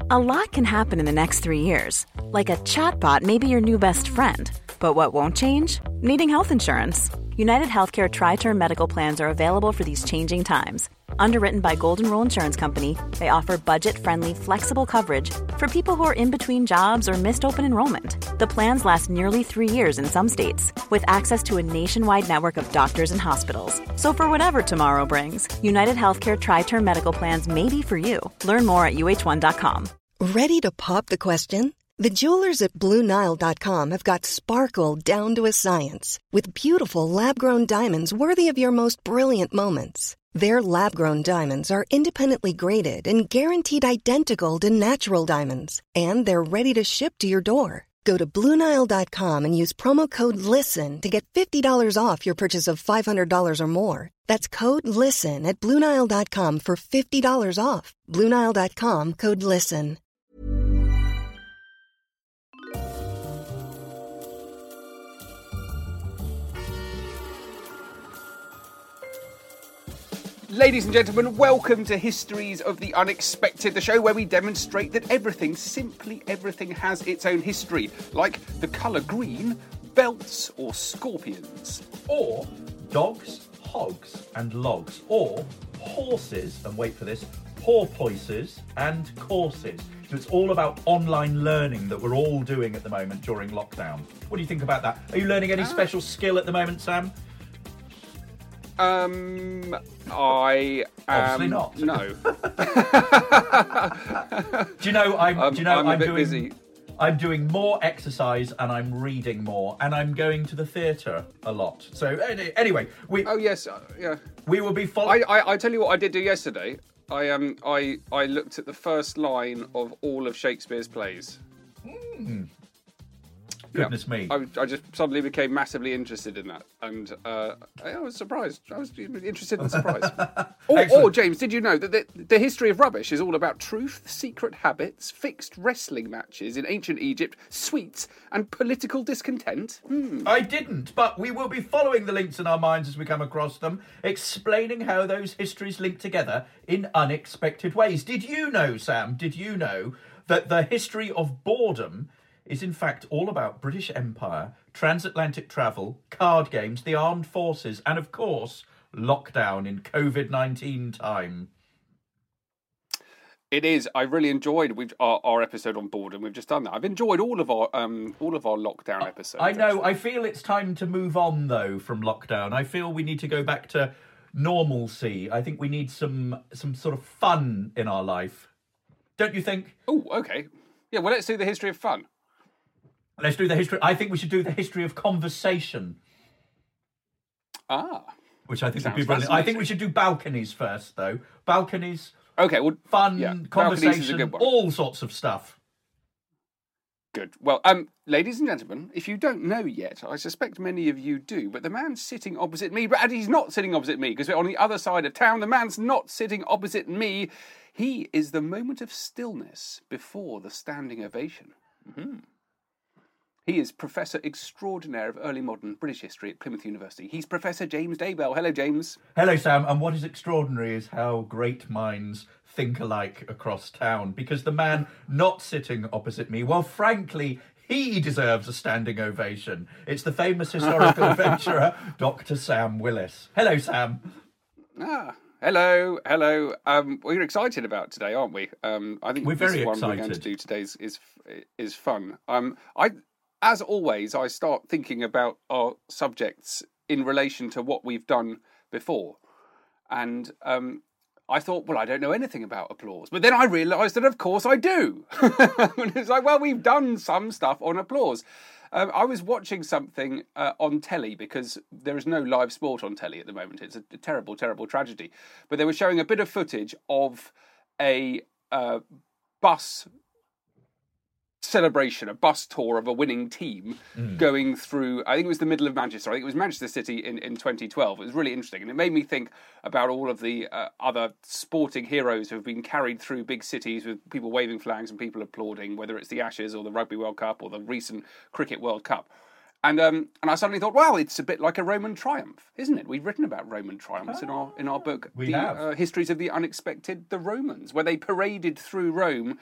A lot can happen in the next 3 years. Like a chatbot may be your new best friend. But what won't change? Needing health insurance. United Healthcare Tri-Term Medical Plans are available for these changing times. Underwritten by Golden Rule Insurance Company, they offer budget-friendly, flexible coverage for people who are in between jobs or missed open enrollment. The plans last nearly 3 years in some states, with access to a nationwide network of doctors and hospitals. So for whatever tomorrow brings, United Healthcare Tri-Term Medical Plans may be for you. Learn more at uh1.com. Ready to pop the question? The jewelers at BlueNile.com have got sparkle down to a science with beautiful lab-grown diamonds worthy of your most brilliant moments. Their lab-grown diamonds are independently graded and guaranteed identical to natural diamonds, and they're ready to ship to your door. Go to BlueNile.com and use promo code LISTEN to get $50 off your purchase of $500 or more. That's code LISTEN at BlueNile.com for $50 off. BlueNile.com, code LISTEN. Ladies and gentlemen, welcome to Histories of the Unexpected, the show where we demonstrate that everything, simply everything, has its own history, like the colour green, belts or scorpions. Or dogs, hogs and logs, or horses, and wait for this, porpoises and courses. So it's all about online learning that we're all doing at the moment during lockdown. What do you think about that? Are you learning any special skill at the moment, Sam? I obviously not. No. Do you know? I'm a bit busy. I'm doing more exercise and I'm reading more and I'm going to the theatre a lot. So anyway, we will be following. I tell you what I did do yesterday. I looked at the first line of all of Shakespeare's plays. Goodness me. I just suddenly became massively interested in that. And I was surprised. I was interested in the surprise. or, James, did you know that the history of rubbish is all about truth, secret habits, fixed wrestling matches in ancient Egypt, sweets, and political discontent? I didn't, but we will be following the links in our minds as we come across them, explaining how those histories link together in unexpected ways. Did you know, Sam, that the history of boredom is in fact all about British Empire, transatlantic travel, card games, the armed forces, and of course, lockdown in COVID-19 time? It is. I really enjoyed our episode on boredom. We've just done that. I've enjoyed all of our lockdown episodes. I know. Actually. I feel it's time to move on though from lockdown. I feel we need to go back to normalcy. I think we need some sort of fun in our life. Don't you think? Oh, okay. Yeah. Well, let's do the history of fun. Let's do the history. I think we should do the history of conversation. Which I think would be brilliant. I think we should do balconies first, though. Balconies. Okay, well, fun, conversation, all sorts of stuff. Good. Well, ladies and gentlemen, if you don't know yet, I suspect many of you do, but the man sitting opposite me, and he's not sitting opposite me because we're on the other side of town. The man's not sitting opposite me. He is the moment of stillness before the standing ovation. Mm-hmm. He is Professor Extraordinaire of Early Modern British History at Plymouth University. He's Professor James Daybell. Hello, James. Hello, Sam. And what is extraordinary is how great minds think alike across town. Because the man not sitting opposite me, well, frankly, he deserves a standing ovation. It's the famous historical adventurer, Dr. Sam Willis. Hello, Sam. Hello. We're excited about today, aren't we? I think we're very one excited. we're going to do today is fun. As always, I start thinking about our subjects in relation to what we've done before. And I thought, well, I don't know anything about applause. But then I realised that, of course, I do. And it's like, well, we've done some stuff on applause. I was watching something on telly because there is no live sport on telly at the moment. It's a terrible, terrible tragedy. But they were showing a bit of footage of a bus celebration, a bus tour of a winning team going through, I think it was the middle of Manchester. I think it was Manchester City in 2012. It was really interesting. And it made me think about all of the other sporting heroes who have been carried through big cities with people waving flags and people applauding, whether it's the Ashes or the Rugby World Cup or the recent Cricket World Cup. And I suddenly thought, well, it's a bit like a Roman triumph, isn't it? We've written about Roman triumphs in our book, We have. Histories of the Unexpected, the Romans, where they paraded through Rome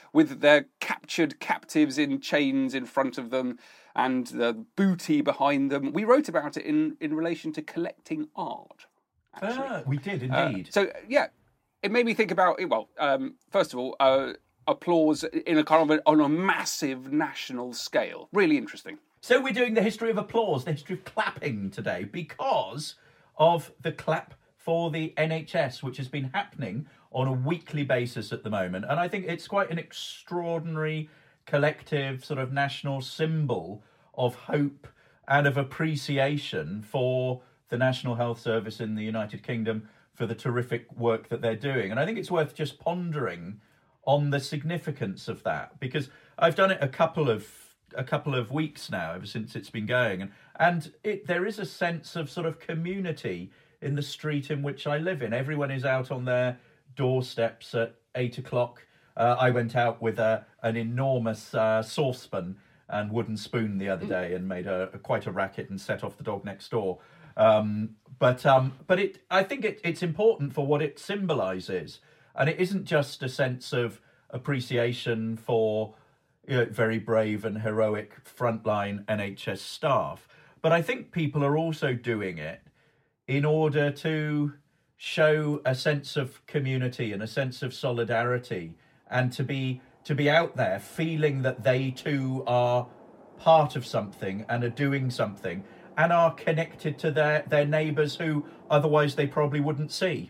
with their captured captives in chains in front of them and the booty behind them. We wrote about it in relation to collecting art. We did indeed. It made me think about it. Well, first of all, applause in a kind of on a massive national scale. Really interesting. So we're doing the history of applause, the history of clapping today, because of the clap for the NHS, which has been happening on a weekly basis at the moment. And I think it's quite an extraordinary collective sort of national symbol of hope and of appreciation for the National Health Service in the United Kingdom for the terrific work that they're doing. And I think it's worth just pondering on the significance of that, because I've done it a couple of weeks now, ever since it's been going, and there is a sense of sort of community in the street in which I live in. Everyone is out on their doorsteps at 8 o'clock. I went out with an enormous saucepan and wooden spoon the other day and made quite a racket and set off the dog next door. But I think it's important for what it symbolises, and it isn't just a sense of appreciation for very brave and heroic frontline NHS staff, but I think people are also doing it in order to show a sense of community and a sense of solidarity, and to be out there feeling that they too are part of something and are doing something and are connected to their neighbours who otherwise they probably wouldn't see.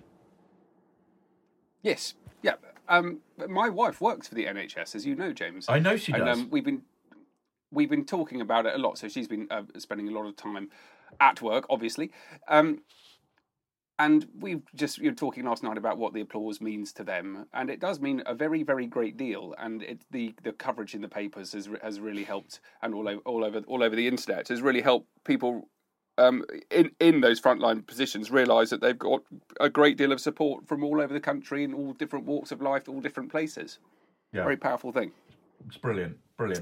Yes, yeah. My wife works for the NHS, as you know, James. I know she does. And we've been talking about it a lot. So she's been spending a lot of time at work, obviously. And we've just talking last night about what the applause means to them, and it does mean a very, very great deal. And the coverage in the papers has really helped, and all over the internet has really helped people in those frontline positions realise that they've got a great deal of support from all over the country in all different walks of life, all different places. Yeah. Very powerful thing. It's brilliant.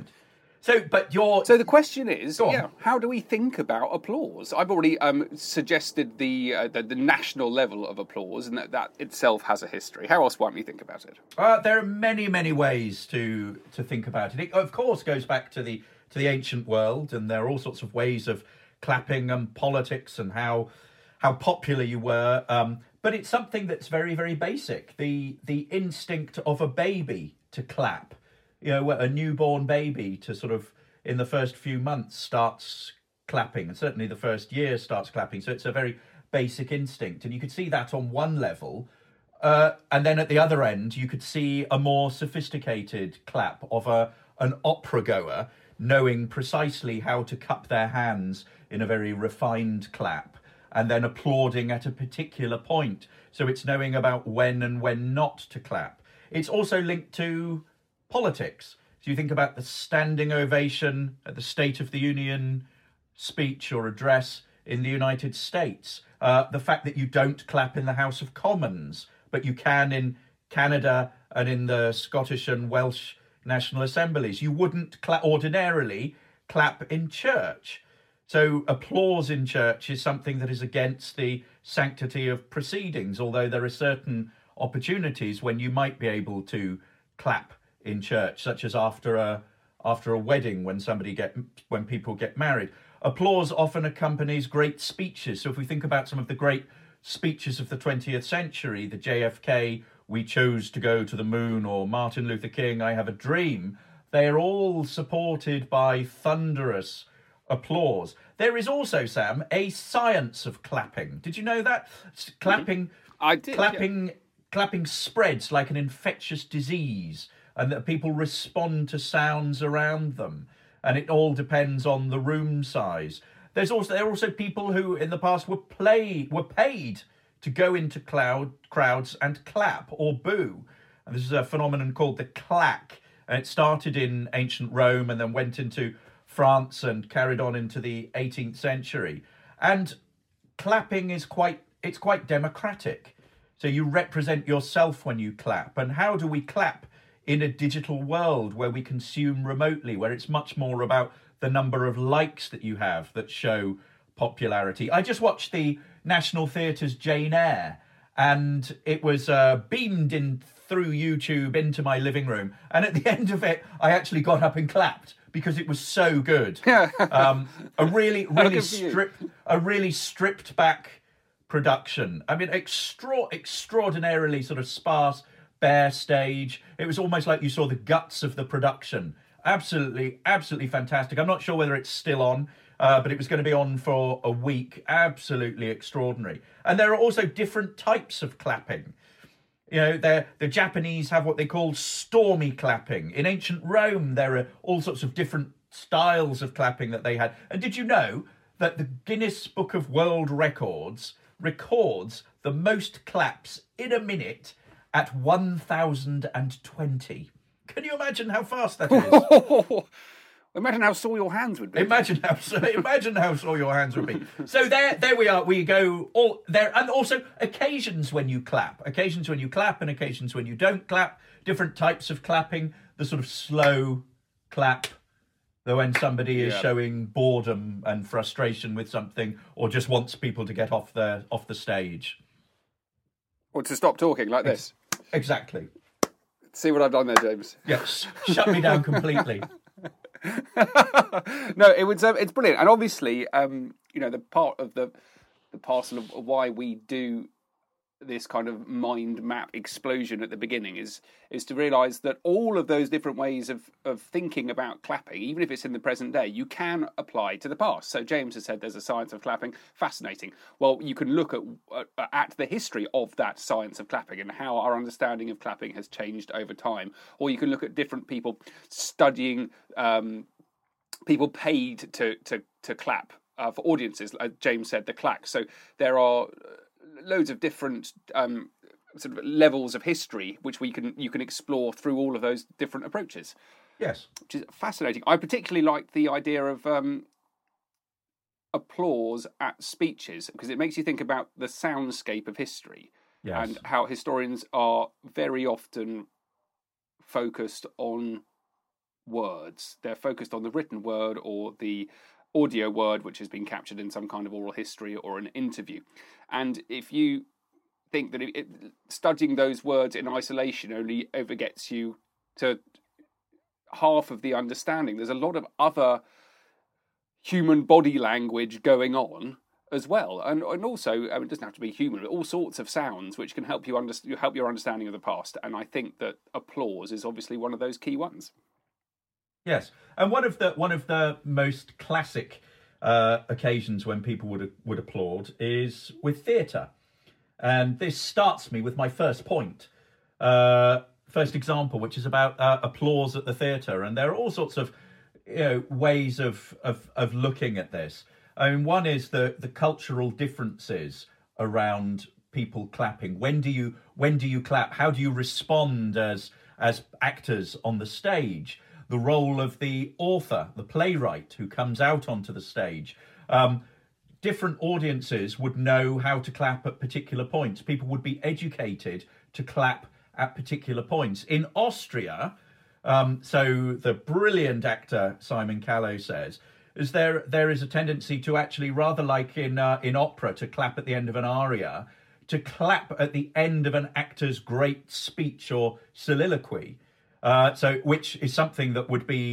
So the question is, how do we think about applause? I've already suggested the national level of applause, and that itself has a history. How else might we think about it? There are many, many ways to think about it. It, of course, goes back to the ancient world, and there are all sorts of ways of clapping and politics and how popular you were. But it's something that's very, very basic. The instinct of a baby to clap. A newborn baby to sort of, in the first few months, starts clapping, and certainly the first year starts clapping. So it's a very basic instinct. And you could see that on one level. And then at the other end, you could see a more sophisticated clap of an opera goer knowing precisely how to cup their hands in a very refined clap, and then applauding at a particular point. So it's knowing about when and when not to clap. It's also linked to politics. So you think about the standing ovation at the State of the Union speech or address in the United States. The fact that you don't clap in the House of Commons, but you can in Canada and in the Scottish and Welsh National Assemblies. You wouldn't ordinarily clap in church. So applause in church is something that is against the sanctity of proceedings, although there are certain opportunities when you might be able to clap in church, such as after a wedding, when people get married. Applause often accompanies great speeches. So if we think about some of the great speeches of the 20th century, the JFK, "We chose to go to the moon," or Martin Luther King, "I have a dream," they are all supported by thunderous applause. There is also, Sam, a science of clapping. Did you know that? Clapping, I did. Clapping spreads like an infectious disease, and that people respond to sounds around them, and it all depends on the room size. There are also people who in the past were paid to go into crowds and clap or boo. And this is a phenomenon called the claque, and it started in ancient Rome and then went into France and carried on into the 18th century. And clapping is quite democratic. So you represent yourself when you clap. And how do we clap in a digital world where we consume remotely, where it's much more about the number of likes that you have that show popularity? I just watched the National Theatre's Jane Eyre, and it was beamed in through YouTube into my living room, and at the end of it, I actually got up and clapped because it was so good. A really stripped back production. I mean, extraordinarily sort of sparse, bare stage. It was almost like you saw the guts of the production. Absolutely fantastic. I'm not sure whether it's still on, but it was going to be on for a week. Absolutely extraordinary. And there are also different types of clapping. You know, the Japanese have what they call stormy clapping. In ancient Rome, there are all sorts of different styles of clapping that they had. And did you know that the Guinness Book of World Records records the most claps in a minute at 1,020? Can you imagine how fast that is? Imagine how sore your hands would be. Imagine how sore your hands would be. So there we are. We go all there, and also occasions when you clap, and occasions when you don't clap. Different types of clapping. The sort of slow clap, though, when somebody is showing boredom and frustration with something, or just wants people to get off the stage, or to stop talking like this. Exactly. See what I've done there, James? Yes, shut me down completely. No, it's brilliant, and obviously, the part of the parcel of why we do this kind of mind map explosion at the beginning is to realise that all of those different ways of thinking about clapping, even if it's in the present day, you can apply to the past. So James has said there's a science of clapping. Fascinating. Well, you can look at the history of that science of clapping and how our understanding of clapping has changed over time. Or you can look at different people studying, people paid to clap for audiences. Like James said, the clack. So there are loads of different sort of levels of history which you can explore through all of those different approaches. Yes, which is fascinating. I particularly like the idea of applause at speeches, because it makes you think about the soundscape of history. Yes. And how historians are very often focused on words. They're focused on the written word or the audio word which has been captured in some kind of oral history or an interview. And if you think that studying those words in isolation only ever gets you to half of the understanding, there's a lot of other human body language going on as well. And also, it doesn't have to be human, but all sorts of sounds which can help you help your understanding of the past. And I think that applause is obviously one of those key ones. Yes, and one of the most classic occasions when people would applaud is with theatre, and this starts me with my first point, first example, which is about applause at the theatre, and there are all sorts of ways of looking at this. I mean, one is the cultural differences around people clapping. When do you clap? How do you respond as actors on the stage? The role of the author, the playwright who comes out onto the stage. Different audiences would know how to clap at particular points. People would be educated to clap at particular points. In Austria, so the brilliant actor Simon Callow says, is there is a tendency to actually, rather like in opera, to clap at the end of an aria, to clap at the end of an actor's great speech or soliloquy. So, which is something that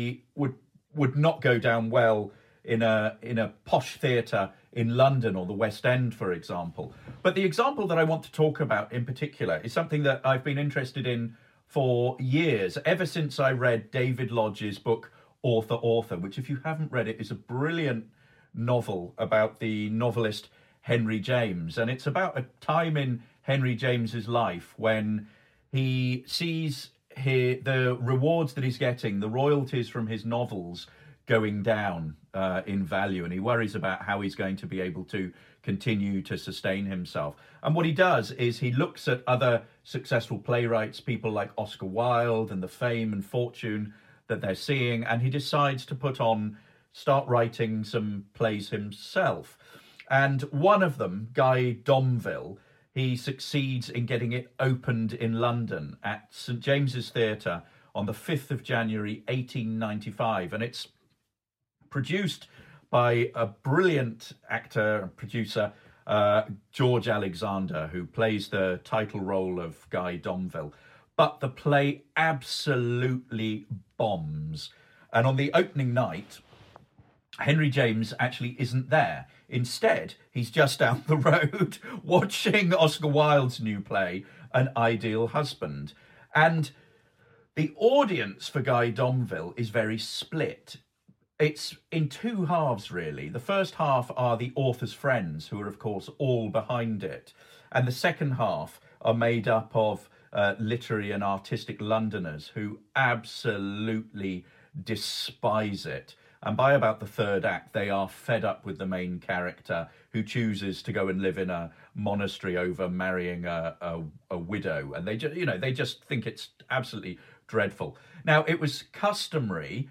would not go down well in a posh theatre in London or the West End, for example. But the example that I want to talk about in particular is something that I've been interested in for years, ever since I read David Lodge's book Author, which, if you haven't read it, is a brilliant novel about the novelist Henry James, and it's about a time in Henry James's life when he sees the rewards that he's getting, the royalties from his novels, going down in value, and he worries about how he's going to be able to continue to sustain himself. And what he does is he looks at other successful playwrights, people like Oscar Wilde, and the fame and fortune that they're seeing, and he decides to start writing some plays himself. And one of them, Guy Domville, he succeeds in getting it opened in London at St James's Theatre on the 5th of January 1895. And it's produced by a brilliant actor and producer, George Alexander, who plays the title role of Guy Domville. but the play absolutely bombs. And on the opening night, Henry James actually isn't there. Instead, he's just down the road watching Oscar Wilde's new play, An Ideal Husband. And the audience for Guy Domville is very split. It's in two halves, really. The first half are the author's friends, who are, of course, all behind it. And the second half are made up of literary and artistic Londoners who absolutely despise it. And by about the third act, they are fed up with the main character, who chooses to go and live in a monastery over marrying a widow. And they just think it's absolutely dreadful. Now, it was customary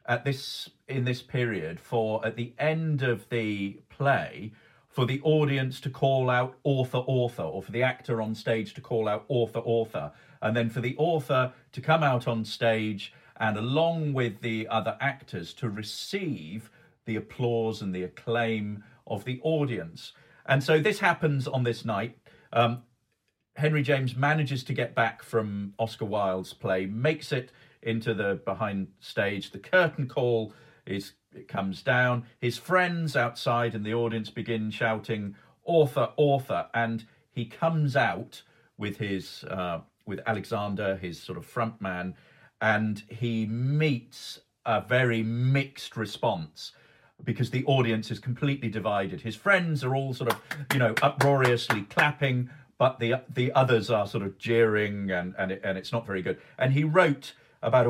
in this period for, at the end of the play, for the audience to call out author, or for the actor on stage to call out author, and then for the author to come out on stage and, along with the other actors, to receive the applause and the acclaim of the audience. And so this happens on this night. Henry James manages to get back from Oscar Wilde's play, makes it into the behind stage. The curtain call it comes down. His friends outside in the audience begin shouting, author, and he comes out with with Alexander, his sort of front man, and he meets a very mixed response because the audience is completely divided. His friends are all sort of, uproariously clapping, but the others are sort of jeering, and it's not very good. And he wrote about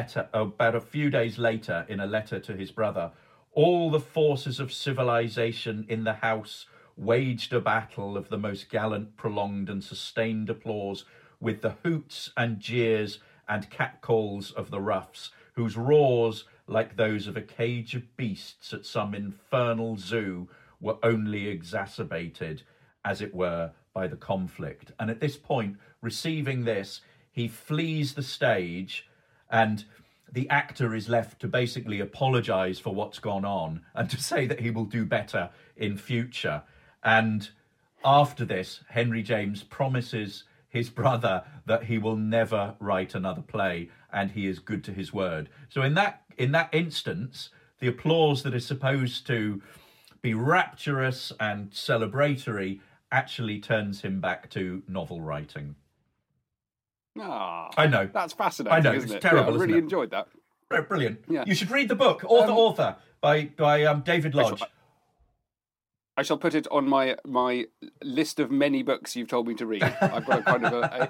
a few days later, in a letter to his brother, all the forces of civilization in the house waged a battle of the most gallant, prolonged and sustained applause with the hoots and jeers and catcalls of the roughs, whose roars, like those of a cage of beasts at some infernal zoo, were only exacerbated, as it were, by the conflict. And at this point, receiving this, he flees the stage, and the actor is left to basically apologise for what's gone on and to say that he will do better in future. And after this, Henry James promises his brother that he will never write another play, and he is good to his word. So in that instance, the applause that is supposed to be rapturous and celebratory actually turns him back to novel writing. I know. That's fascinating, I know, isn't it's it? terrible, I really isn't it? enjoyed that. Brilliant. Yeah. You should read the book, Author, by David Lodge. I shall put it on my list of many books you've told me to read. I've got a kind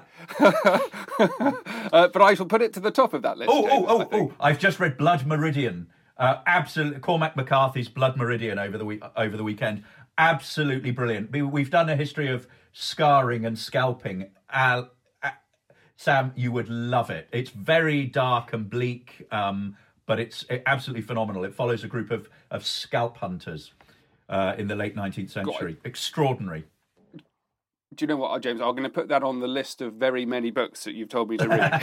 of but I shall put it to the top of that list. I've just read Blood Meridian. Absolutely, Cormac McCarthy's Blood Meridian over the weekend. Absolutely brilliant. We've done a history of scarring and scalping. Sam, you would love it. It's very dark and bleak, but it's absolutely phenomenal. It follows a group of scalp hunters in the late 19th century. Extraordinary. Do you know what, James? I'm going to put that on the list of very many books that you've told me to read.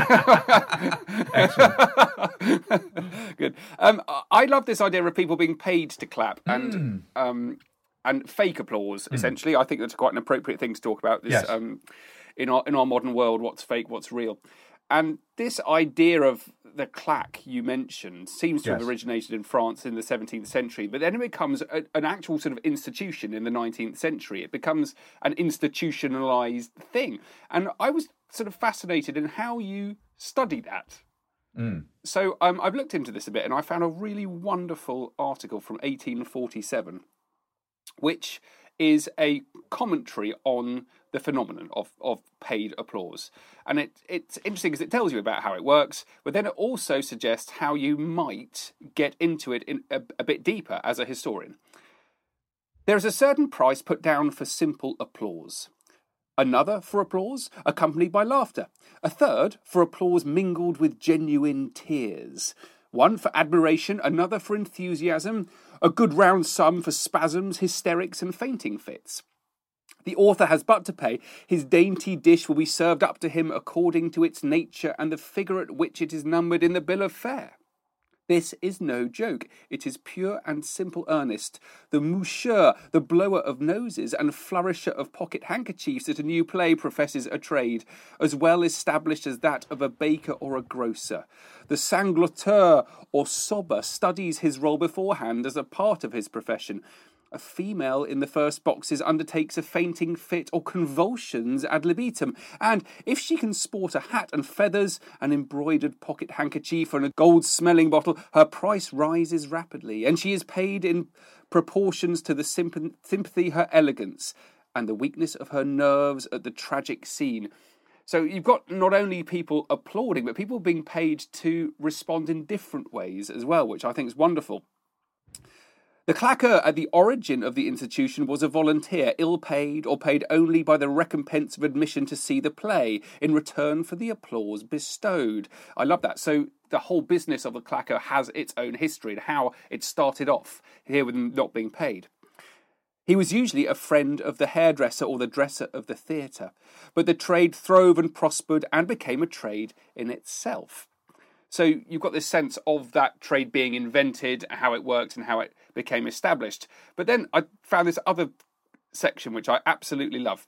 Excellent. Good. I love this idea of people being paid to clap and fake applause. Essentially, I think that's quite an appropriate thing to talk about. This, yes. In our modern world, what's fake, what's real, and this idea of the claque you mentioned seems to have originated in France in the 17th century, but then it becomes an actual sort of institution in the 19th century. It becomes an institutionalized thing. And I was sort of fascinated in how you study that. So I've looked into this a bit, and I found a really wonderful article from 1847, which is a commentary on the phenomenon of paid applause. And it's interesting because it tells you about how it works, but then it also suggests how you might get into it in a bit deeper as a historian. There is a certain price put down for simple applause, another for applause accompanied by laughter, a third for applause mingled with genuine tears, one for admiration, another for enthusiasm, a good round sum for spasms, hysterics and fainting fits. The author has but to pay. His dainty dish will be served up to him according to its nature and the figure at which it is numbered in the bill of fare. This is no joke. It is pure and simple earnest. The moucheur, the blower of noses and flourisher of pocket handkerchiefs at a new play professes a trade, as well established as that of a baker or a grocer. The sangloteur or sobber studies his role beforehand as a part of his profession. A female in the first boxes undertakes a fainting fit or convulsions ad libitum, and if she can sport a hat and feathers, an embroidered pocket handkerchief and a gold smelling bottle, her price rises rapidly, and she is paid in proportions to the sympathy her elegance, and the weakness of her nerves at the tragic scene. So you've got not only people applauding, but people being paid to respond in different ways as well, which I think is wonderful. The claqueur at the origin of the institution was a volunteer, ill-paid or paid only by the recompense of admission to see the play, in return for the applause bestowed. I love that. So the whole business of the claqueur has its own history and how it started off here with not being paid. He was usually a friend of the hairdresser or the dresser of the theatre, but the trade throve and prospered and became a trade in itself. So you've got this sense of that trade being invented, how it worked and how it became established. But then I found this other section which I absolutely love.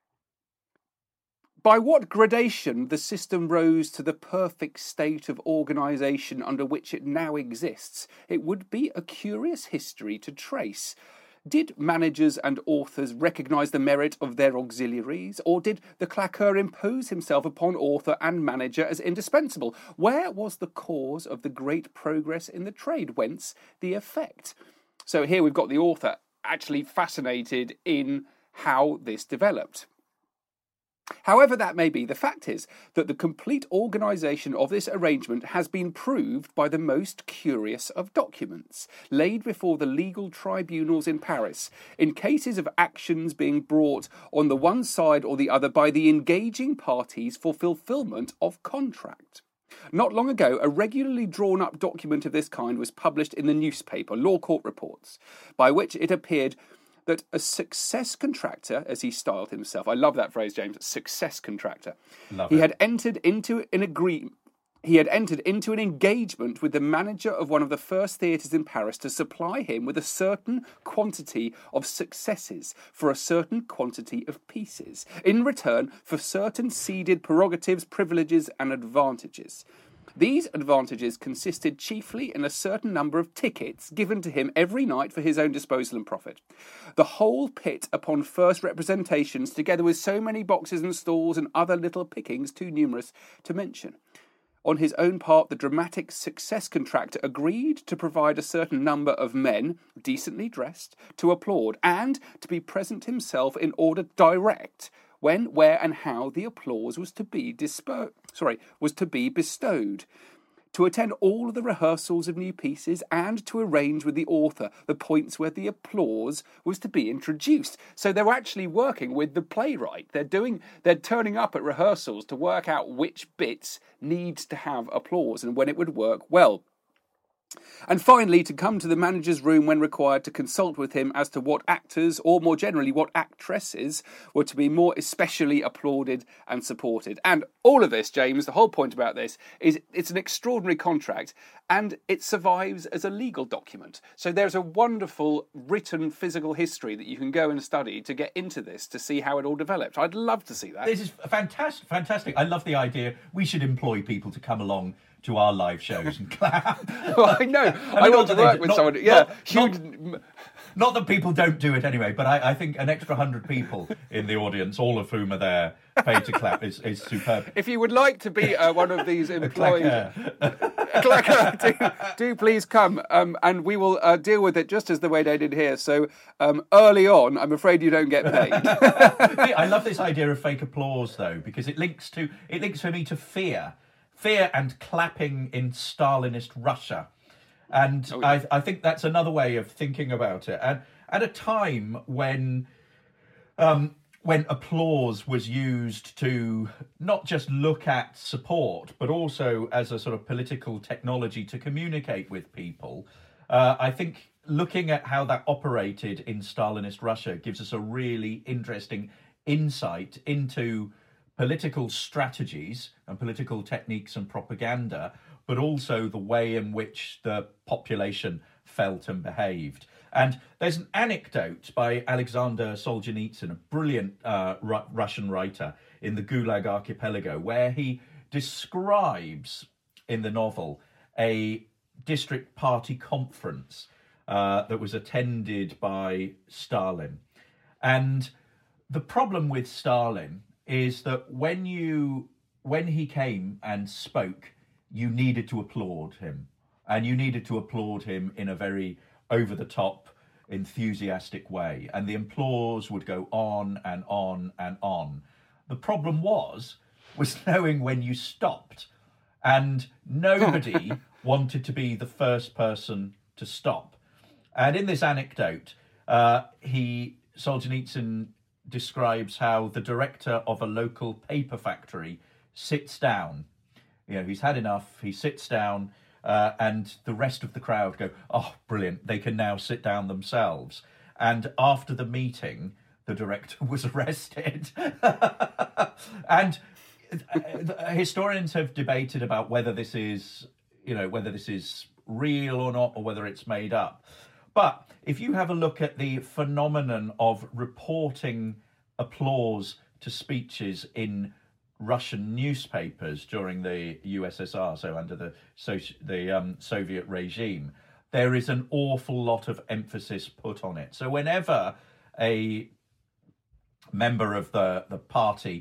By what gradation the system rose to the perfect state of organisation under which it now exists, it would be a curious history to trace. Did managers and authors recognise the merit of their auxiliaries, or did the claqueur impose himself upon author and manager as indispensable? Where was the cause of the great progress in the trade? Whence the effect? So here we've got the author actually fascinated in how this developed. However that may be, the fact is that the complete organisation of this arrangement has been proved by the most curious of documents, laid before the legal tribunals in Paris, in cases of actions being brought on the one side or the other by the engaging parties for fulfilment of contract. Not long ago, a regularly drawn-up document of this kind was published in the newspaper, Law Court Reports, by which it appeared that a success contractor, as he styled himself, I love that phrase, James, success contractor. He had entered into an agreement. He had entered into an engagement with the manager of one of the first theatres in Paris to supply him with a certain quantity of successes for a certain quantity of pieces, in return for certain ceded prerogatives, privileges, and advantages. These advantages consisted chiefly in a certain number of tickets given to him every night for his own disposal and profit. The whole pit upon first representations, together with so many boxes and stalls and other little pickings too numerous to mention. On his own part, the dramatic success contractor agreed to provide a certain number of men, decently dressed, to applaud, and to be present himself in order direct when, where, and how the applause was to be bestowed, to attend all of the rehearsals of new pieces, and to arrange with the author the points where the applause was to be introduced. So they were actually working with the playwright. They're turning up at rehearsals to work out which bits needs to have applause and when it would work well. And finally, to come to the manager's room when required to consult with him as to what actors, or more generally what actresses, were to be more especially applauded and supported. And all of this, James, the whole point about this is it's an extraordinary contract and it survives as a legal document. So there's a wonderful written physical history that you can go and study to get into this, to see how it all developed. I'd love to see that. This is fantastic. I love the idea. We should employ people to come along to our live shows and clap. Well, I know. I want to work with someone. Yeah. Not that people don't do it anyway, but I think an extra 100 people in the audience, all of whom are there, paid to clap, is superb. If you would like to be one of these employed... claqueur, do please come, and we will deal with it just as the way they did here. So early on, I'm afraid you don't get paid. I love this idea of fake applause, though, because it links for me to fear and clapping in Stalinist Russia. And I think that's another way of thinking about it. And at a time when applause was used to not just look at support, but also as a sort of political technology to communicate with people, I think looking at how that operated in Stalinist Russia gives us a really interesting insight into political strategies and political techniques and propaganda, but also the way in which the population felt and behaved. And there's an anecdote by Alexander Solzhenitsyn, a brilliant Russian writer, in the Gulag Archipelago, where he describes in the novel a district party conference that was attended by Stalin. And the problem with Stalin is that when he came and spoke, you needed to applaud him. And you needed to applaud him in a very over-the-top, enthusiastic way. And the applause would go on and on and on. The problem was knowing when you stopped. And nobody wanted to be the first person to stop. And in this anecdote, Solzhenitsyn describes how the director of a local paper factory sits down. He's had enough. He sits down, and the rest of the crowd go, "Oh, brilliant! They can now sit down themselves." And after the meeting, the director was arrested. And historians have debated about whether this is real or not, or whether it's made up. But if you have a look at the phenomenon of reporting applause to speeches in Russian newspapers during the USSR, so under the Soviet regime, there is an awful lot of emphasis put on it. So whenever a member of the party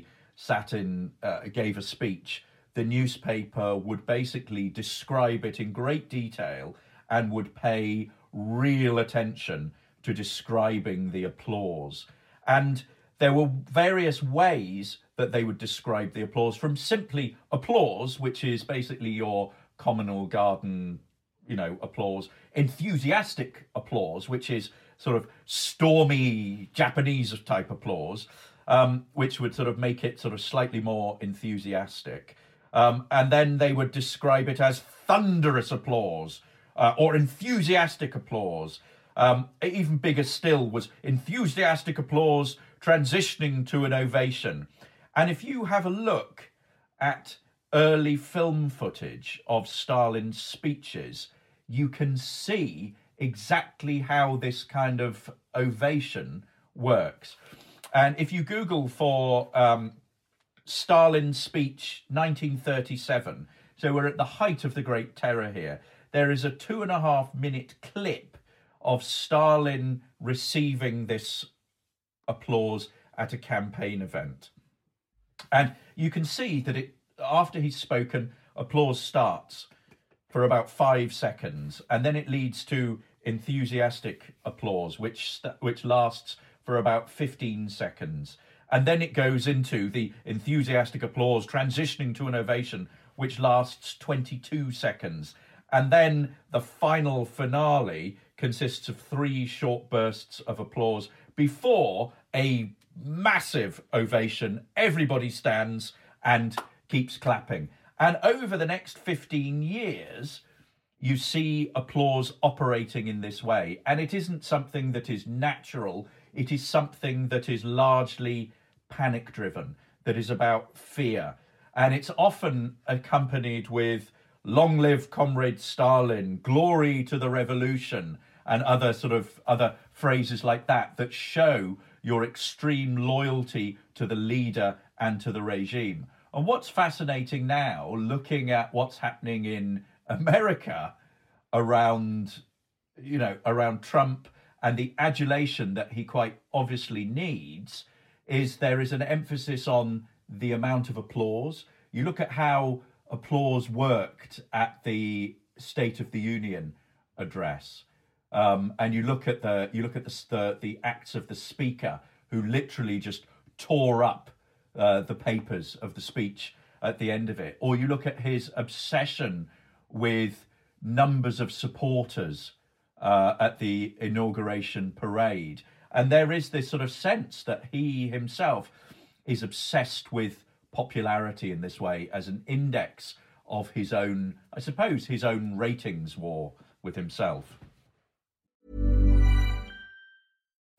gave a speech, the newspaper would basically describe it in great detail and would pay real attention to describing the applause. And there were various ways that they would describe the applause, from simply applause, which is basically your communal garden, applause, enthusiastic applause, which is sort of stormy Japanese type applause, which would sort of make it sort of slightly more enthusiastic. And then they would describe it as thunderous applause, or enthusiastic applause. Even bigger still was enthusiastic applause transitioning to an ovation. And if you have a look at early film footage of Stalin's speeches, you can see exactly how this kind of ovation works. And if you Google for Stalin's speech 1937, so we're at the height of the Great Terror here, there is a 2.5-minute clip of Stalin receiving this applause at a campaign event. And you can see that after he's spoken, applause starts for about 5 seconds, and then it leads to enthusiastic applause, which lasts for about 15 seconds. And then it goes into the enthusiastic applause transitioning to an ovation, which lasts 22 seconds. And then the final finale consists of 3 short bursts of applause before a massive ovation. Everybody stands and keeps clapping. And over the next 15 years, you see applause operating in this way. And it isn't something that is natural. It is something that is largely panic-driven, that is about fear. And it's often accompanied with "Long live Comrade Stalin," "Glory to the Revolution," and other phrases like that show your extreme loyalty to the leader and to the regime. And what's fascinating now, looking at what's happening in America around Trump and the adulation that he quite obviously needs, is there is an emphasis on the amount of applause. You look at how applause worked at the State of the Union address, and you look at the acts of the speaker, who literally just tore up the papers of the speech at the end of it. Or you look at his obsession with numbers of supporters at the inauguration parade. And there is this sort of sense that he himself is obsessed with popularity in this way as an index of his own, I suppose, his own ratings war with himself.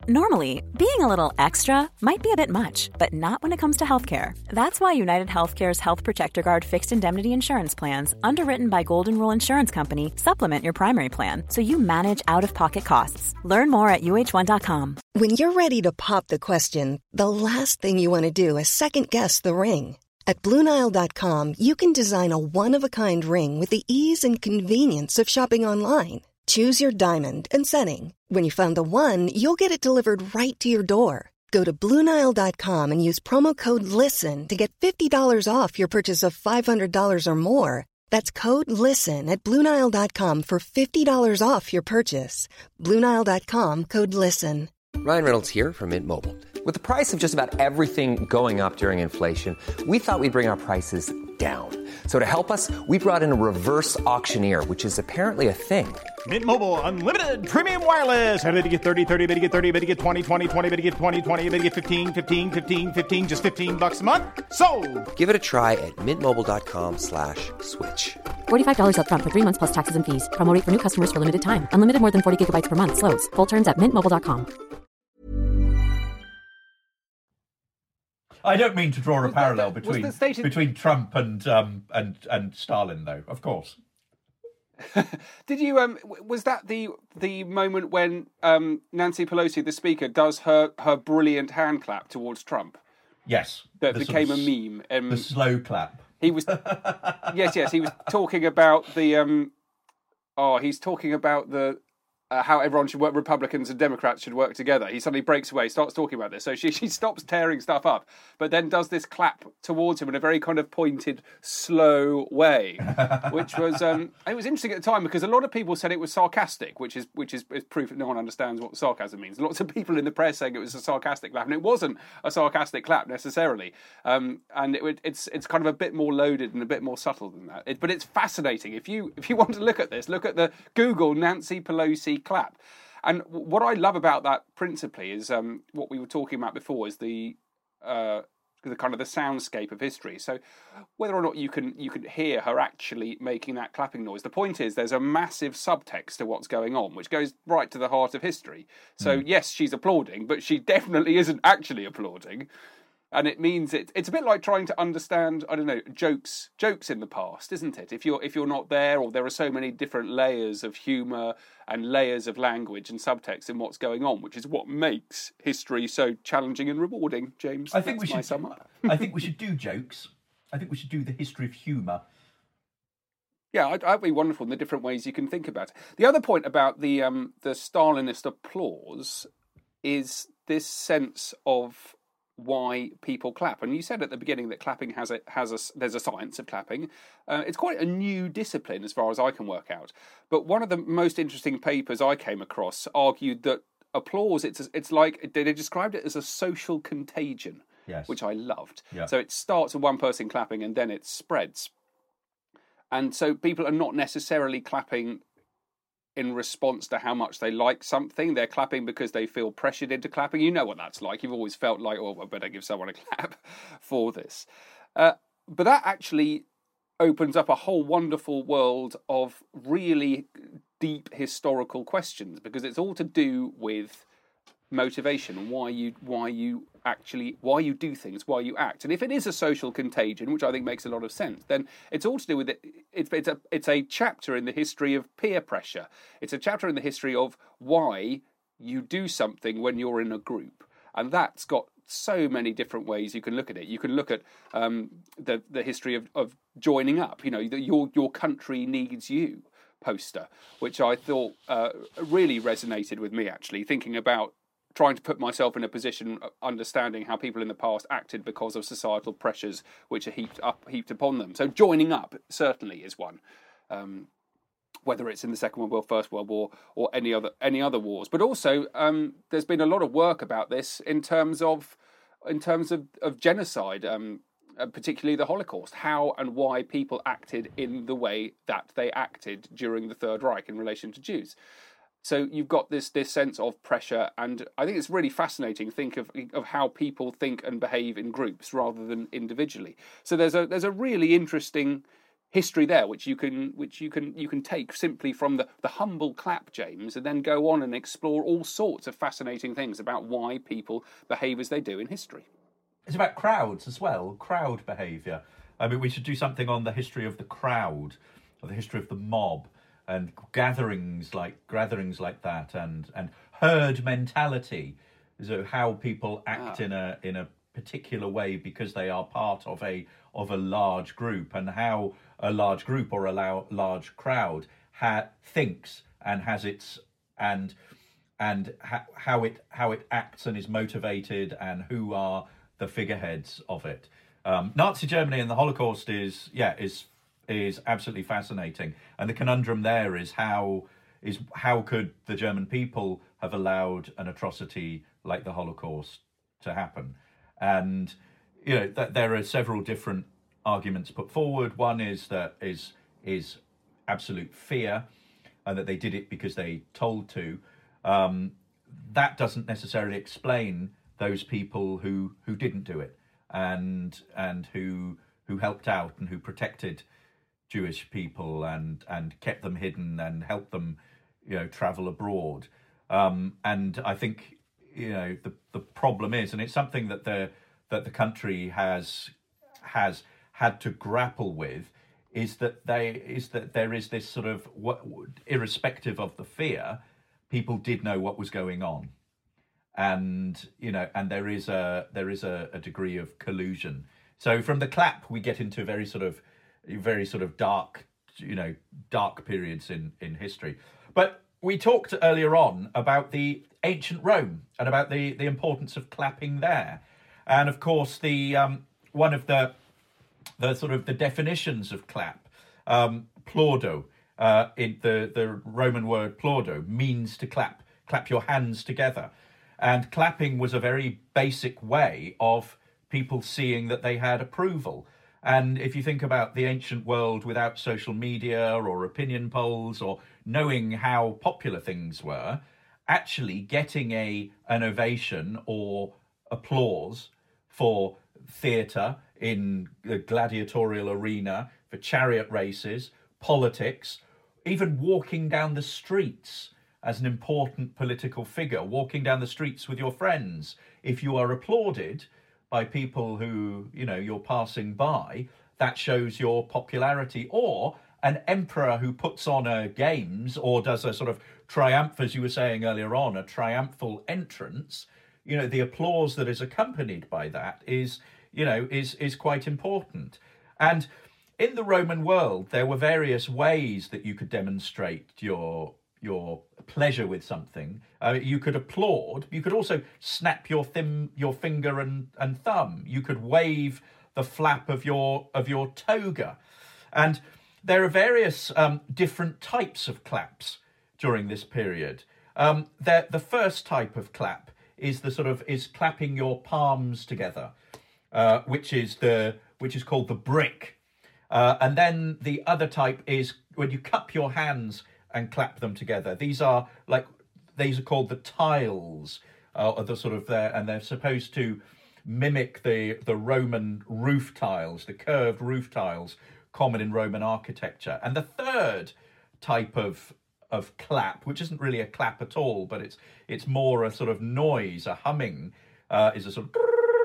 Normally, being a little extra might be a bit much, but not when it comes to healthcare. That's why United Healthcare's Health Protector Guard fixed indemnity insurance plans, underwritten by Golden Rule Insurance Company, supplement your primary plan so you manage out-of-pocket costs. Learn more at uh1.com. When you're ready to pop the question, the last thing you want to do is second-guess the ring. At BlueNile.com, you can design a one-of-a-kind ring with the ease and convenience of shopping online. Choose your diamond and setting. When you find the one, you'll get it delivered right to your door. Go to BlueNile.com and use promo code LISTEN to get $50 off your purchase of $500 or more. That's code LISTEN at BlueNile.com for $50 off your purchase. BlueNile.com, code LISTEN. Ryan Reynolds here from Mint Mobile. With the price of just about everything going up during inflation, we thought we'd bring our prices down. So to help us, we brought in a reverse auctioneer, which is apparently a thing. Mint Mobile Unlimited Premium Wireless. How to get 30, 30, bit to get 30, bit to get 20, 20, 20, bit to get 20, 20, bit to get 15, 15, 15, 15, just $15 a month? Sold! Give it a try at mintmobile.com/switch. $45 up front for 3 months plus taxes and fees. Promo rate for new customers for limited time. Unlimited more than 40 gigabytes per month. Slows full terms at mintmobile.com. I don't mean to draw a parallel stated... between Trump and Stalin, though. Of course. Did you? Was that the moment when Nancy Pelosi, the Speaker, does her brilliant hand clap towards Trump? Yes, that became a meme. The slow clap. He was. yes. He was talking about the. He's talking about the. How everyone should work, Republicans and Democrats should work together. He suddenly breaks away, starts talking about this. So she stops tearing stuff up, but then does this clap towards him in a very kind of pointed, slow way, which was it was interesting at the time because a lot of people said it was sarcastic, which is proof that no one understands what sarcasm means. Lots of people in the press saying it was a sarcastic clap, and it wasn't a sarcastic clap necessarily. And it's kind of a bit more loaded and a bit more subtle than that. But it's fascinating. If you want to look at this, look at the Google Nancy Pelosi clap. And what I love about that principally is what we were talking about before is the kind of the soundscape of history. So whether or not you can hear her actually making that clapping noise, the point is there's a massive subtext to what's going on, which goes right to the heart of history. So yes, she's applauding, but she definitely isn't actually applauding. And it means it's a bit like trying to understand, I don't know, jokes in the past, isn't it? If you're not there, or there are so many different layers of humour and layers of language and subtext in what's going on, which is what makes history so challenging and rewarding, James. I think we should sum up. I think we should do jokes. I think we should do the history of humour. Yeah, that'd be wonderful in the different ways you can think about it. The other point about the Stalinist applause is this sense of why people clap. And you said at the beginning that clapping there's a science of clapping. It's quite a new discipline as far as I can work out. But one of the most interesting papers I came across argued that applause, it's like they described it as a social contagion, yes, which I loved. Yeah. So it starts with one person clapping and then it spreads. And so people are not necessarily clapping in response to how much they like something. They're clapping because they feel pressured into clapping. You know what that's like. You've always felt like, I better give someone a clap for this. But that actually opens up a whole wonderful world of really deep historical questions, because it's all to do with motivation, why you do things, why you act. And if it is a social contagion, which I think makes a lot of sense, then it's all to do with it. It's a chapter in the history of peer pressure. It's a chapter in the history of why you do something when you're in a group. And that's got so many different ways you can look at it. You can look at the history of joining up. You know, your country needs you poster, which I thought really resonated with me, actually, thinking about trying to put myself in a position of understanding how people in the past acted because of societal pressures which are heaped upon them. So joining up certainly is one, whether it's in the Second World War, First World War, or any other wars. But also, there's been a lot of work about this in terms of genocide, particularly the Holocaust, how and why people acted in the way that they acted during the Third Reich in relation to Jews. So you've got this sense of pressure, and I think it's really fascinating to think of how people think and behave in groups rather than individually. So there's a really interesting history there, which you can take simply from the humble clap, James, and then go on and explore all sorts of fascinating things about why people behave as they do in history. It's about crowds as well, crowd behaviour. I mean, we should do something on the history of the crowd, or the history of the mob, and gatherings like that, and herd mentality, so how people act in a particular way because they are part of a large group, and how a large group or a large crowd thinks and has its and how it acts and is motivated, and who are the figureheads of it. Nazi Germany and the Holocaust is absolutely fascinating, and the conundrum there is how could the German people have allowed an atrocity like the Holocaust to happen? And there are several different arguments put forward. One is that is absolute fear, and that they did it because they told to. That doesn't necessarily explain those people who didn't do it, and who helped out and who protected Jewish people and kept them hidden and helped them travel abroad. And I think the problem is, and it's something that the country has had to grapple with, is that there is this sort of, irrespective of the fear, people did know what was going on, and there is a degree of collusion. So from the clap we get into very sort of dark periods in history. But we talked earlier on about the ancient Rome and about the importance of clapping there, and of course the one of the sort of the definitions of clap, plaudo, in the Roman word plaudo means to clap your hands together, and clapping was a very basic way of people seeing that they had approval. And if you think about the ancient world without social media or opinion polls or knowing how popular things were, actually getting an ovation or applause for theatre in the gladiatorial arena, for chariot races, politics, even walking down the streets as an important political figure, walking down the streets with your friends, if you are applauded by people who you're passing by, that shows your popularity. Or an emperor who puts on a games or does a sort of triumph, as you were saying earlier on, a triumphal entrance, the applause that is accompanied by that is quite important. And in the Roman world, there were various ways that you could demonstrate your pleasure with something. You could applaud. You could also snap your finger and thumb. You could wave the flap of your toga, and there are various different types of claps during this period. The first type of clap is is clapping your palms together, which is called the brick, and then the other type is when you cup your hands and clap them together. These are called the tiles, and they're supposed to mimic the Roman roof tiles, the curved roof tiles common in Roman architecture. And the third type of clap, which isn't really a clap at all, but it's more a sort of noise, a humming, is a sort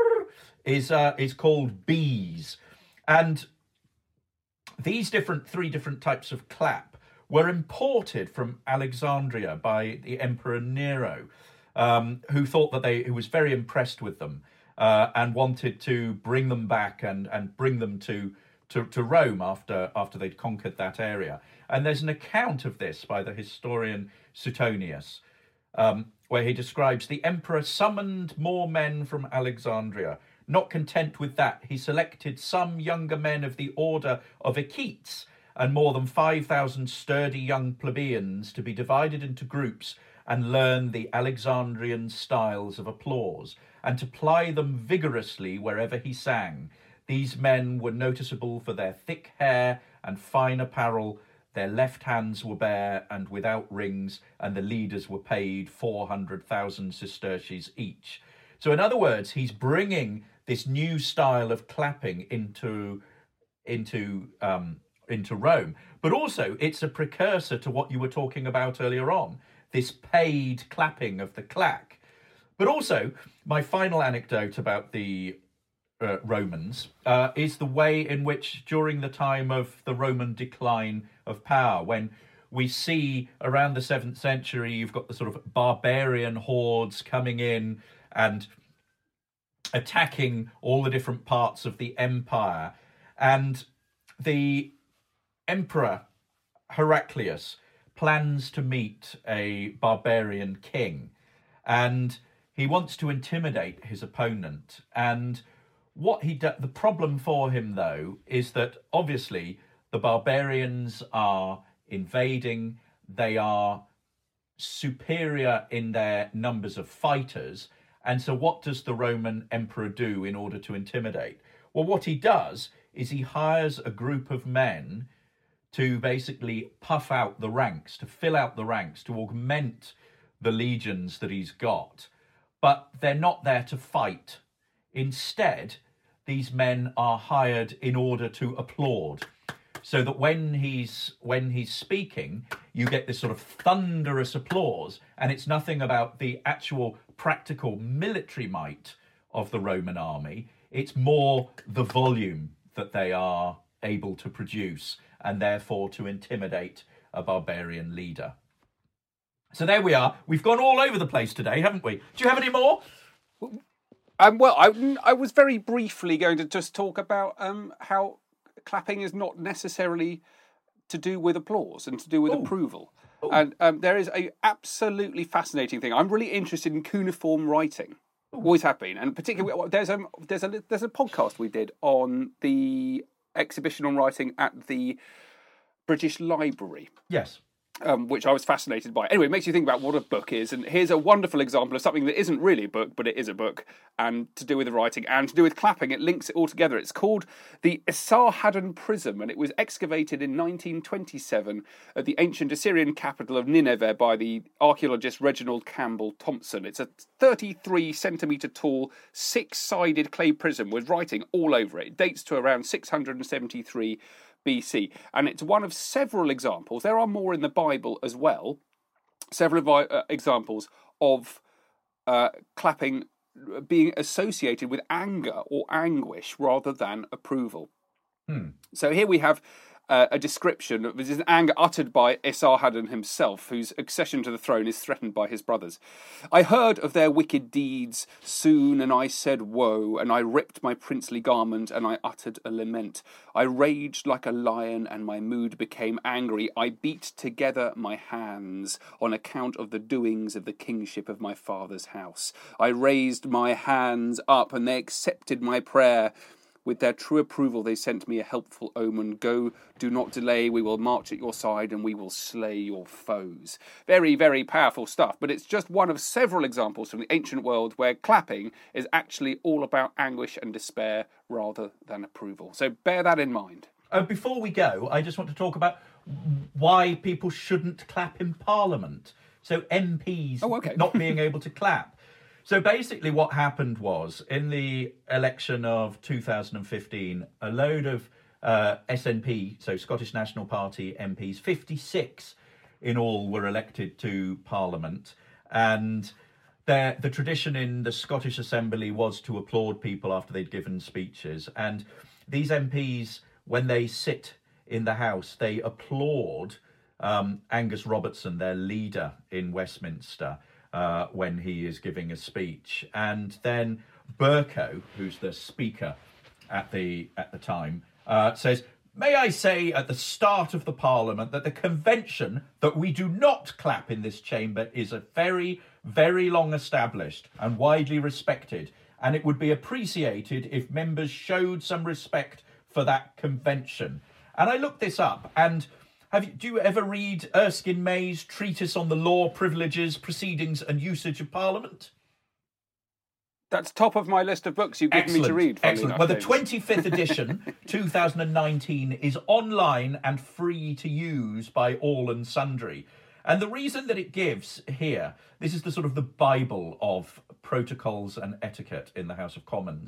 of is called bees. And these three different types of clap were imported from Alexandria by the Emperor Nero, who thought that who was very impressed with them, and wanted to bring them back and bring them to Rome after they'd conquered that area. And there's an account of this by the historian Suetonius, where he describes the emperor summoned more men from Alexandria. Not content with that, he selected some younger men of the order of Equites and more than 5,000 sturdy young plebeians to be divided into groups and learn the Alexandrian styles of applause, and to ply them vigorously wherever he sang. These men were noticeable for their thick hair and fine apparel. Their left hands were bare and without rings, and the leaders were paid 400,000 sesterces each. So in other words, he's bringing this new style of clapping into into Rome. But also, it's a precursor to what you were talking about earlier on, this paid clapping of the clack. But also, my final anecdote about the Romans is the way in which, during the time of the Roman decline of power, when we see around the 7th century, you've got the sort of barbarian hordes coming in and attacking all the different parts of the empire. And the emperor Heraclius plans to meet a barbarian king, and he wants to intimidate his opponent. And what the problem for him, though, is that obviously the barbarians are invading. They are superior in their numbers of fighters. And so what does the Roman emperor do in order to intimidate? Well, what he does is he hires a group of men to basically puff out the ranks, to fill out the ranks, to augment the legions that he's got. But they're not there to fight. Instead, these men are hired in order to applaud. So that when he's speaking, you get this sort of thunderous applause, and it's nothing about the actual practical military might of the Roman army. It's more the volume that they are able to produce, and therefore to intimidate a barbarian leader. So there we are. We've gone all over the place today, haven't we? Do you have any more? Well, I was very briefly going to just talk about how clapping is not necessarily to do with applause and to do with approval. Ooh. And there is a absolutely fascinating thing. I'm really interested in cuneiform writing. Ooh. Always have been, and particularly there's a podcast we did on the exhibition on writing at the British Library. Yes. Which I was fascinated by. Anyway, it makes you think about what a book is, and here's a wonderful example of something that isn't really a book, but it is a book, and to do with the writing, and to do with clapping. It links it all together. It's called the Esarhaddon Prism, and it was excavated in 1927 at the ancient Assyrian capital of Nineveh by the archaeologist Reginald Campbell Thompson. It's a 33-centimetre tall, 6-sided clay prism with writing all over it. It dates to around 673 BC, and it's one of several examples. There are more in the Bible as well. Several examples of clapping being associated with anger or anguish rather than approval. So here we have a description. This is an anger uttered by Esarhaddon himself, whose accession to the throne is threatened by his brothers. I heard of their wicked deeds soon, and I said, woe, and I ripped my princely garment, and I uttered a lament. I raged like a lion, and my mood became angry. I beat together my hands on account of the doings of the kingship of my father's house. I raised my hands up, and they accepted my prayer. With their true approval, they sent me a helpful omen. Go, do not delay. We will march at your side and we will slay your foes. Very, very powerful stuff. But it's just one of several examples from the ancient world where clapping is actually all about anguish and despair rather than approval. So bear that in mind. Before we go, I just want to talk about why people shouldn't clap in Parliament. So MPs not being able to clap. So basically what happened was, in the election of 2015, a load of SNP, so Scottish National Party MPs, 56 in all, were elected to Parliament. And the tradition in the Scottish Assembly was to applaud people after they'd given speeches. And these MPs, when they sit in the House, they applaud Angus Robertson, their leader in Westminster, when he is giving a speech. And then Bercow, who's the speaker at the time, says, may I say at the start of the Parliament that the convention that we do not clap in this chamber is a very, very long established and widely respected, and it would be appreciated if members showed some respect for that convention. And I looked this up, and do you ever read Erskine May's treatise on the law, privileges, proceedings and usage of Parliament? That's top of my list of books you've given me to read. Excellent. Well, the 25th edition, 2019, is online and free to use by all and sundry. And the reason that it gives here, this is the sort of the Bible of protocols and etiquette in the House of Commons.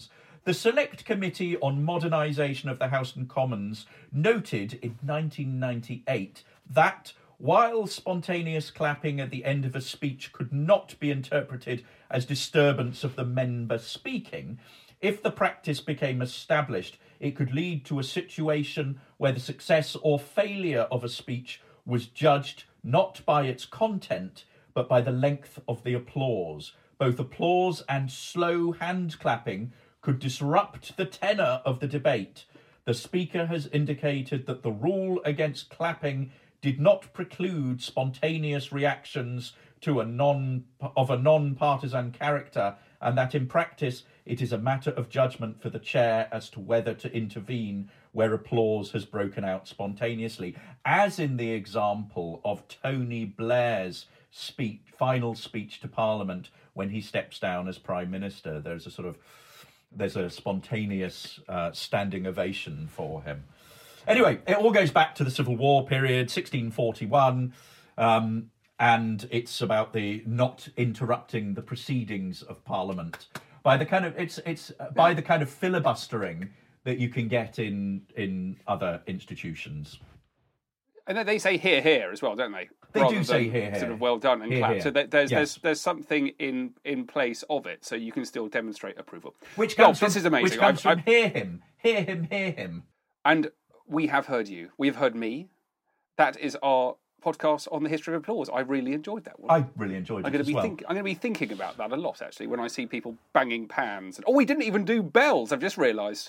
The Select Committee on Modernisation of the House and Commons noted in 1998 that while spontaneous clapping at the end of a speech could not be interpreted as disturbance of the member speaking, if the practice became established, it could lead to a situation where the success or failure of a speech was judged not by its content, but by the length of the applause. Both applause and slow hand clapping could disrupt the tenor of the debate. The Speaker has indicated that the rule against clapping did not preclude spontaneous reactions to a non-partisan character, and that in practice it is a matter of judgment for the chair as to whether to intervene where applause has broken out spontaneously, as in the example of Tony Blair's final speech to Parliament when he steps down as Prime Minister. There's a spontaneous standing ovation for him. Anyway, it all goes back to the Civil War period, 1641, and it's about the not interrupting the proceedings of Parliament by the kind of filibustering that you can get in other institutions. And they say "hear, hear" as well, don't they? They do say "hear, hear." Sort of well done and Hear, clap. hear. So there's something in place of it, so you can still demonstrate approval. Which comes this is amazing. Which comes from hear him, hear him, hear him. And we have heard you. We have heard me. That is our podcast on the history of applause. I really enjoyed that one. I really enjoyed it I'm going to be thinking about that a lot, actually, when I see people banging pans. We didn't even do bells. I've just realised.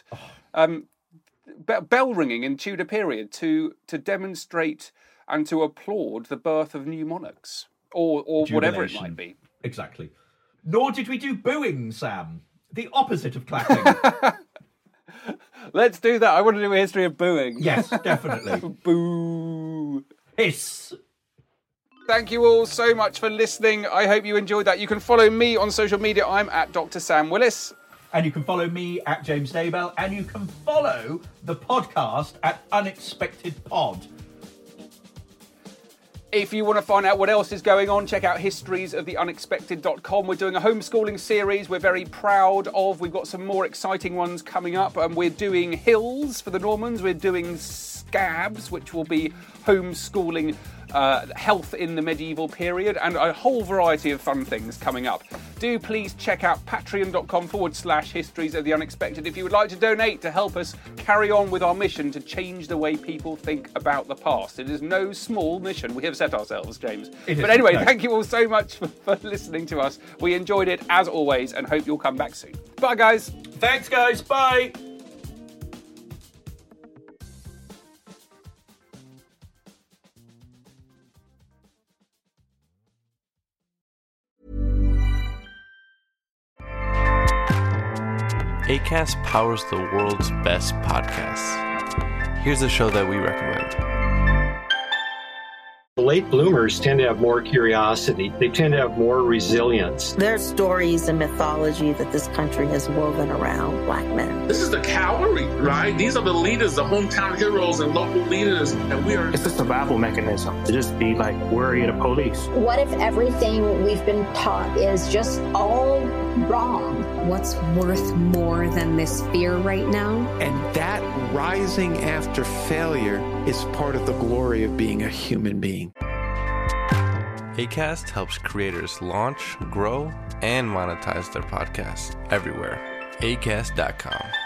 Bell ringing in Tudor period to demonstrate and to applaud the birth of new monarchs or whatever it might be. Exactly. Nor did we do booing, Sam. The opposite of clapping. Let's do that. I want to do a history of booing. Yes, definitely. Boo. Hiss. Thank you all so much for listening. I hope you enjoyed that. You can follow me on social media. I'm at Dr. Sam Willis. And you can follow me at James Daybell. And you can follow the podcast at Unexpected Pod. If you want to find out what else is going on, check out historiesoftheunexpected.com. We're doing a homeschooling series we're very proud of. We've got some more exciting ones coming up. And we're doing Hills for the Normans. We're doing Scabs, which will be homeschooling health in the medieval period, and a whole variety of fun things coming up. Do please check out patreon.com/histories of the unexpected if you would like to donate to help us carry on with our mission to change the way people think about the past. It is no small mission we have set ourselves, James. But anyway, thank you all so much for listening to us. We enjoyed it as always and hope you'll come back soon. Bye, guys. Thanks, guys. Bye. Acast powers the world's best podcasts. Here's a show that we recommend. Late bloomers tend to have more curiosity. They tend to have more resilience. There's stories and mythology that this country has woven around Black men. This is the cavalry, right? These are the leaders, the hometown heroes and local leaders. And we are... It's a survival mechanism to just be like worried of the police. What if everything we've been taught is just all wrong? What's worth more than this fear right now? And that rising after failure is part of the glory of being a human being. Acast helps creators launch, grow, and monetize their podcasts everywhere. Acast.com.